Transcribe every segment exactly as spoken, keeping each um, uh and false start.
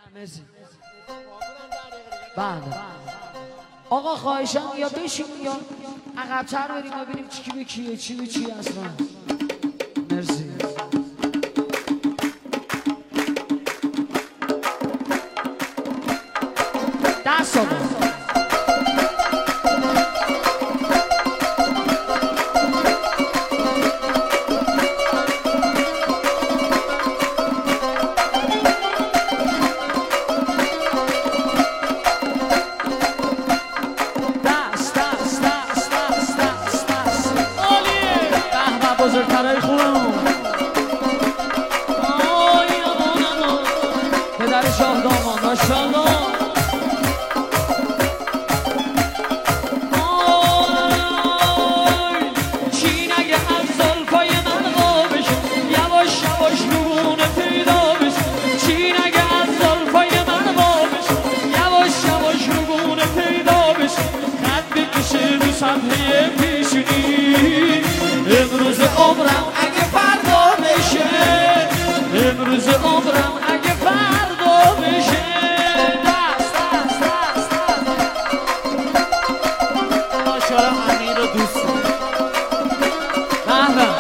مرسی. بله آقا خواهشم یا بشین یا عقب‌تر بریم و ببینیم چی به کیه چی به چی اصلا. مرسی. دست آقا بزرگترهای خوبمون آی امان امان پدر شاه دامان ماشاءالله آی چین اگه از زلفای من وا بشه یواش یواش نمونه پیدا بشه چین اگه از زلفای من وا بشه یواش یواش نمونه پیدا بشه خط بکشه رو صفحه پیشونی امروز عمرم اگه فردا بشه امروز عمرم اگه فردا بشه دست دست دست دست ماشاءالله امیر رو دوست دارم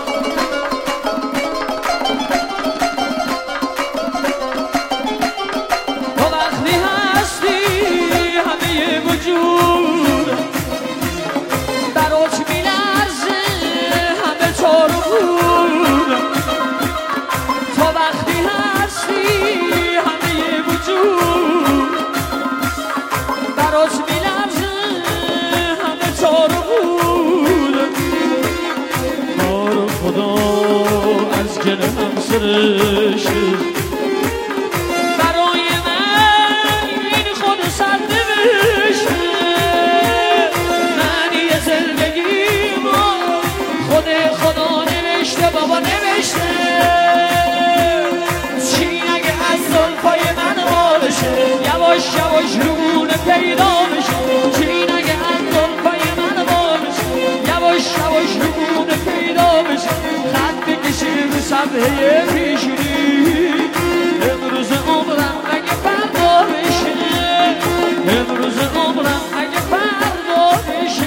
تو وقتی هستی همه وجود برات میلرزه همه چارو بود تو وقتی هستی همه وجود برات میلرزه همه چارو بود ما رو خدا از گل هم سرشه برای من این خود سر نوشته من یه زندگی ما خود خدا نوشته بابا نوشته چین اگه از زلفای من وا بشه یواش یواش رونه پیدا بشه چین اگه از زلفای من وا بشه یواش یواش رونه پیدا بشه خط بکشه رو صفحه پیشونی امروز عمرم اگه فردا بشه امروز عمرم اگه فردا بشه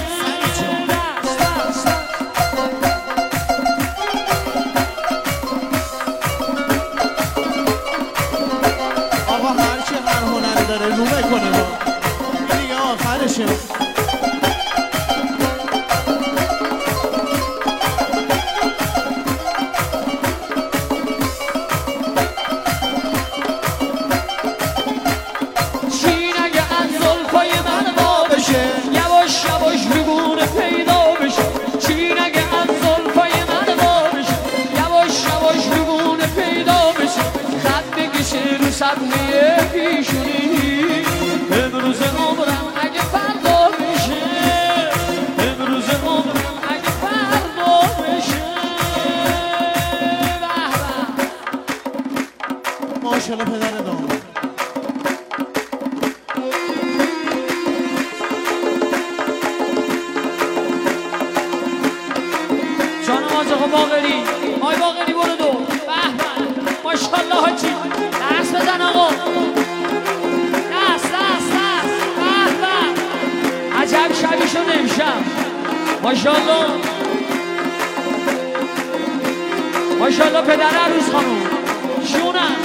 آقا هر چه هر هنری داره رو میکنه با دیگه آخرشه چین اگه از زلفای من وا بشه یواش یواش رگونه پیدا بشه چین اگه از زلفای من وا بشه یواش یواش رگونه پیدا بشه خط بکشه رو صفحه پیشونی امروز عمرم اگه فردا بشه امروز عمرم اگه فردا بشه به به ماشاءالله پدر داماد جانم آقا باقری آی باقری برو دو به به ماشاءالله حاجی دست بزن آقا دست دست دست به به عجب شبی شد امشب ماشاءالله ماشاءالله پدر عروس خانم جونم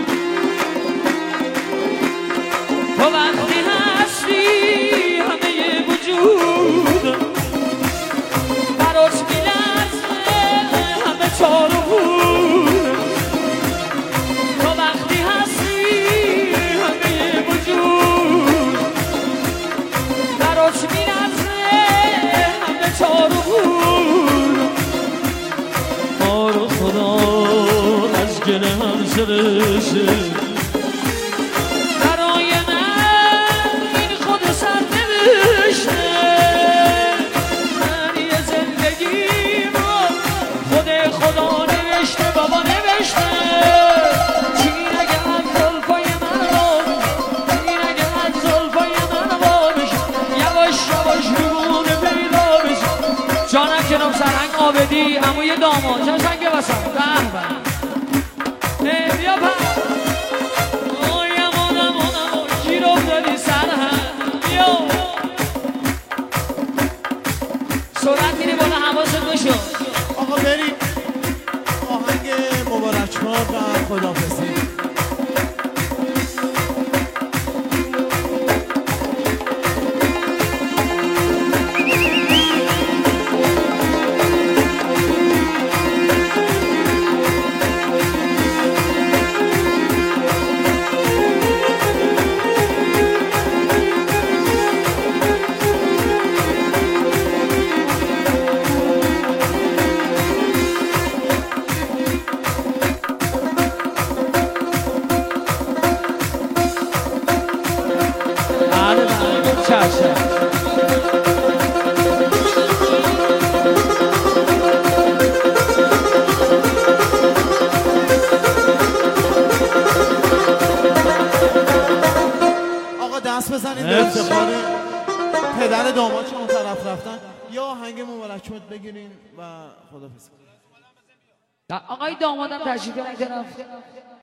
تو وقتی هستی همه وجود برات میلرزه همه چارو بود تو وقتی هستی همه وجود برات میلرزه همه چارو بود ما رو خدا از گل هم سرشه برای من این خود سر نوشته من یه زندگی ما خود خدا نوشته بابا نوشته چین اگه از زلفای من وا بشه چین اگه از زلفای من وا بشه یواش یواش رگونه پیدا بشه جانم جناب سرهنگ آبدی عموی داماد چشنگ وسط به به بیا پس آی امان بزنید به افتخار پدر داماد که اون طرف رفتن یا آهنگ مبارکمت بگیرین و خدافظ. آقای دامادم تشریف بیارن طرف.